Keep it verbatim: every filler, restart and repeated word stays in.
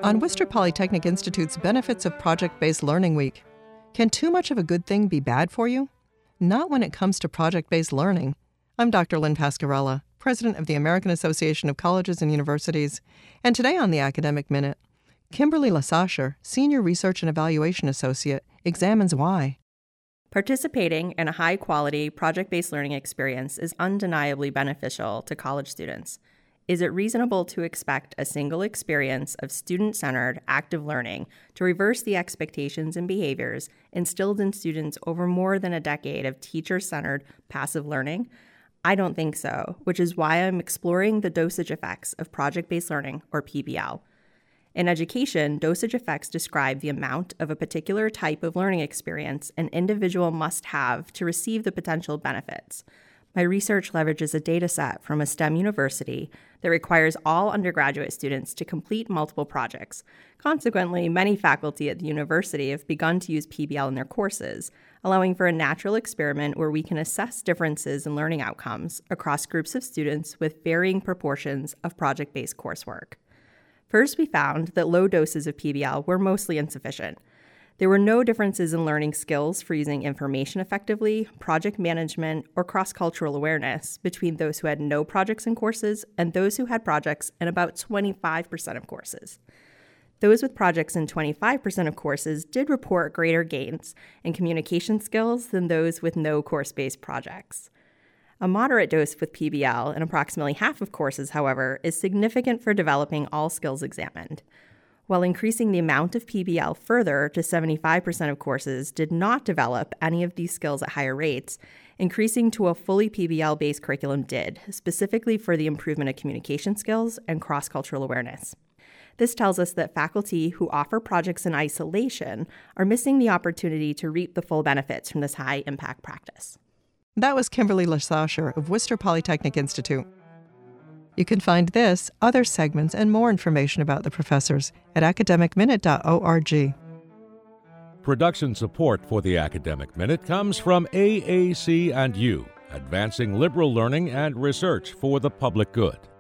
On Worcester Polytechnic Institute's Benefits of Project-Based Learning Week. Can too much of a good thing be bad for you? Not when it comes to project-based learning. I'm Doctor Lynn Pascarella, President of the American Association of Colleges and Universities, and today on the Academic Minute, Kimberly Lasasher, Senior Research and Evaluation Associate, examines why. Participating in a high-quality project-based learning experience is undeniably beneficial to college students. Is it reasonable to expect a single experience of student-centered, active learning to reverse the expectations and behaviors instilled in students over more than a decade of teacher-centered, passive learning? I don't think so, which is why I'm exploring the dosage effects of project-based learning, or P B L. In education, dosage effects describe the amount of a particular type of learning experience an individual must have to receive the potential benefits. My research leverages a data set from a STEM university that requires all undergraduate students to complete multiple projects. Consequently, many faculty at the university have begun to use P B L in their courses, allowing for a natural experiment where we can assess differences in learning outcomes across groups of students with varying proportions of project-based coursework. First, we found that low doses of P B L were mostly insufficient. There were no differences in learning skills for using information effectively, project management, or cross-cultural awareness between those who had no projects in courses and those who had projects in about twenty-five percent of courses. Those with projects in twenty-five percent of courses did report greater gains in communication skills than those with no course-based projects. A moderate dose with P B L in approximately half of courses, however, is significant for developing all skills examined. While increasing the amount of P B L further to seventy-five percent of courses did not develop any of these skills at higher rates, increasing to a fully P B L-based curriculum did, specifically for the improvement of communication skills and cross-cultural awareness. This tells us that faculty who offer projects in isolation are missing the opportunity to reap the full benefits from this high-impact practice. That was Kimberly Lasasher of Worcester Polytechnic Institute. You can find this, other segments, and more information about the professors at academic minute dot org. Production support for the Academic Minute comes from A A C and U, advancing liberal learning and research for the public good.